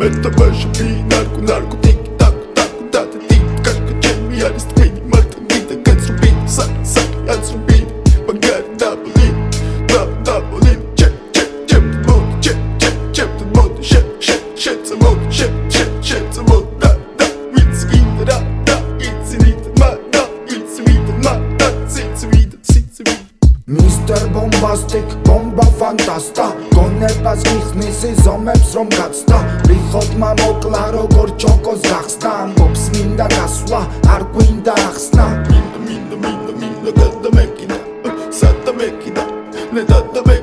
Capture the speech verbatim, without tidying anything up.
Metavașa fi narco, narcotic, tacu, tacu, date, tic, cașca, ce mi-are străini, martă, ghidă, că-ți rubin, sac, sac, ați rubin, băgare, da, bolin, da, da, bolin, ce, ce, ce, mod, ce, ce, ce, mod, ce, ce, ce, ce, mod, ce, ce, ce, ce, mod, da, da, it's wieder, da, da, it's wieder, ma, da, it's wieder, ma, da, it's wieder, it's wieder. Mister Bombastic, bomba fantasta გონებას გიხსნის ზომებს რომ გაცდა რიხოდმა მოკლა როგორ ჩოკოს გახსნა ამბობს მინდა გასვლა არ გვინდა ახსნა მინდა მინდა მინდა მინდა გადამეკიდა სადა მეკიდა ნე დადა